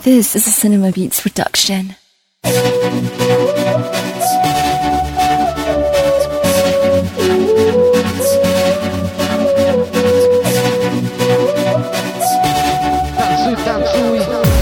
This is a Cinema Beats production. Танцуй, танцуй.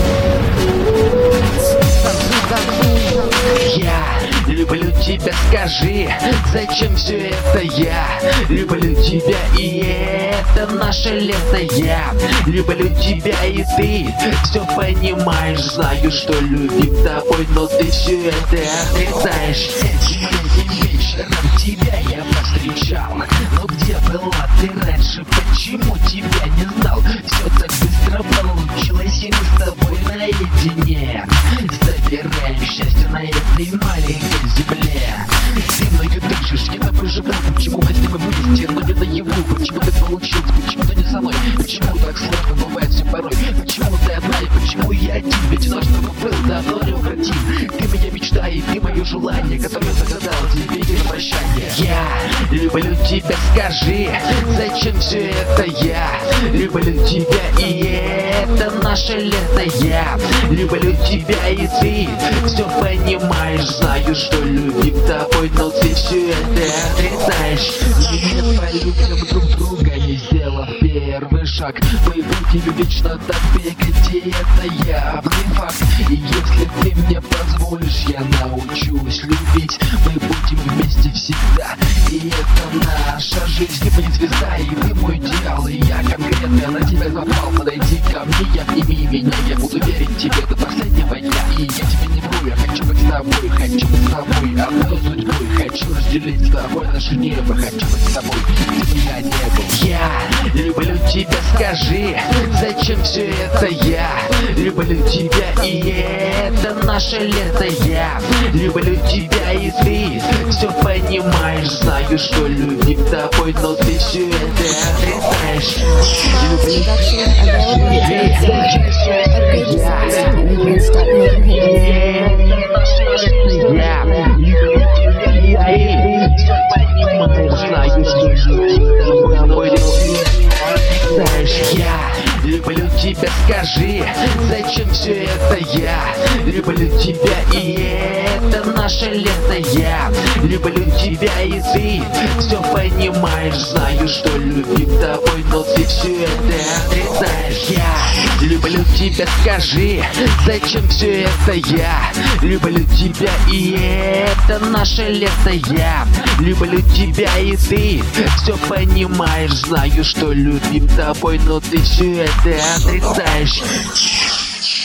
Танцуй, танцуй. Я люблю тебя, скажи, зачем все это я? Люблю тебя, и это наше лето. Я люблю тебя, и ты все понимаешь. Знаю, что любим тобой, но ты все это отрицаешь. Этим вечером тебя я повстречал, но где была ты раньше? Почему тебя не знал? Все так быстро получилось, и мы с тобой наедине забираем счастье на этой маленькой земле. Ты мною дышишь, я тобой живу. Почему хотим мы вместе, но не наяву? Почему так получилось, почему ты не со мной? Почему так сложно бывает все порой? Почему ты одна и почему я один? Ведь наш друг был давно неукротим. Ты моя мечта и ты мое желание, которое загадал тебе и на прощание. Я люблю тебя, скажи, зачем все это я? Люблю тебя, и это наше лето. Я люблю тебя, и ты все понимаешь. Знаю, что любим тобой, но ты все это отрицаешь. Мы не полюбим друг друга, не сделав первый шаг. Мы будем вечно так бегать, и это явный факт. И если ты мне позволишь, я научусь любить. Мы будем вместе всегда, и это наша жизнь. Ты моя звезда, и ты мой идеал. И я конкретно на тебя запал. Подойди ко мне, обними меня. Я буду верить тебе до последнего дня. И я тебя не вру, я хочу быть с тобой. Хочу быть с тобой, одной судьбой. Хочу разделить с тобой наше небо. Хочу быть с тобой, где бы я не был. Я люблю тебя, скажи, зачем все это я? Люблю тебя, и это наше лето. Я люблю тебя, и ты все понимаешь. Знаю, что любим тобой, но ты все это отрицаешь. Люблю тебя, зачем все это я? Люблю тебя, и это наша жизнь. Я люблю тебя, и ты все понимаешь. Знаю, что любим тобой, но ты отрицаешь. Я люблю тебя, скажи, зачем все это я? Люблю тебя, и это наше лето. Я люблю тебя, и ты все понимаешь. Знаю, что любим тобой, но ты все это отрицаешь. Я люблю тебя, скажи, зачем все это я? Люблю тебя, и это наше лето. Я люблю тебя, и ты все понимаешь. Знаю, что любим тобой, но ты все это отрицаешь.